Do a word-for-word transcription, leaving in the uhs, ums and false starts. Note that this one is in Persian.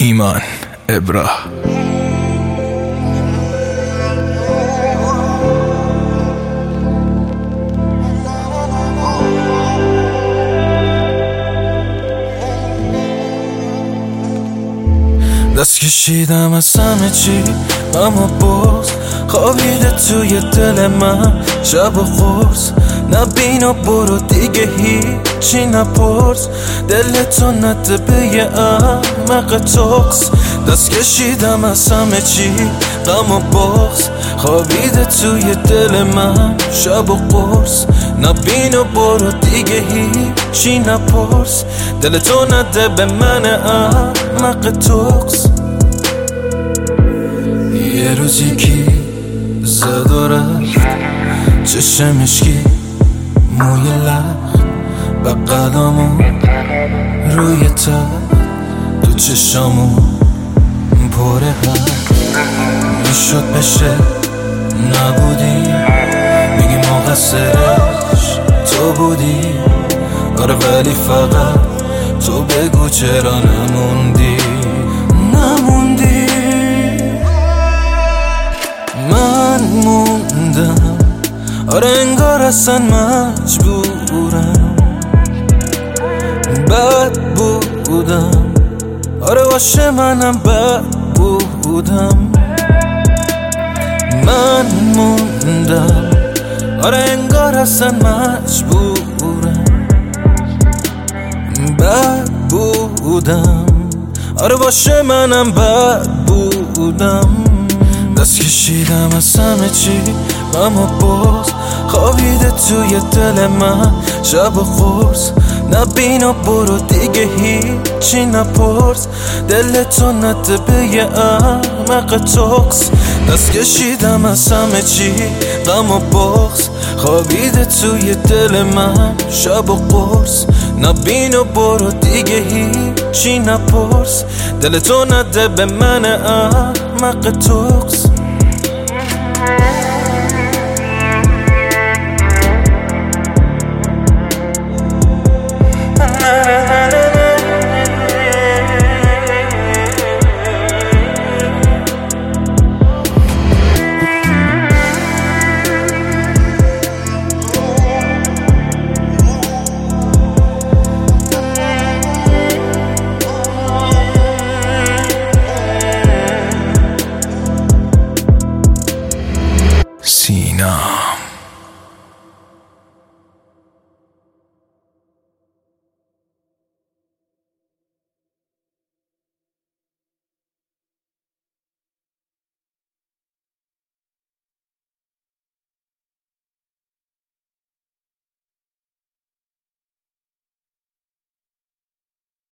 ایمان ابرا. دست کشیدم از همه چی، اما باز خوابیده توی دل من شب و قرص. نبین و برو دیگه هیچی نپرس، دلتو نده به یه احمق توکس. دست کشیدم از همه چی، غم و باز خوابیده توی دل من شب و قرص. نبین و برو دیگه هیچی نپرس، دلتو نده به من احمق توکس. یه روزی کی زد و رفت، چشم اشکی موی لخت، بغلامون روی تخت، تو چشامون پر حق. میشد بشه نبودی، میگی مقصرش تو بودی. آره ولی فقط تو بگو چرا نموندی نموندی. من موندم، آره انگار اصلا مجبورم. بد بودم، آره باشه منم بد بودم. من موندم، آره انگار اصلا مجبورم. بد بودم، آره باشه منم بد بودم. دست کشیدم از همه چی، اما باز خوابیده توی دل من شب و قرص. نبین و برو دیگه هیچی نپرس، دلتو نده به یه احمق توکس. دست کشیدم از همه چی، غم و باز خوابیده توی دل من شب و قرص. نبین و برو دیگه هیچی نپرس، دلتو نده به من احمق توکس.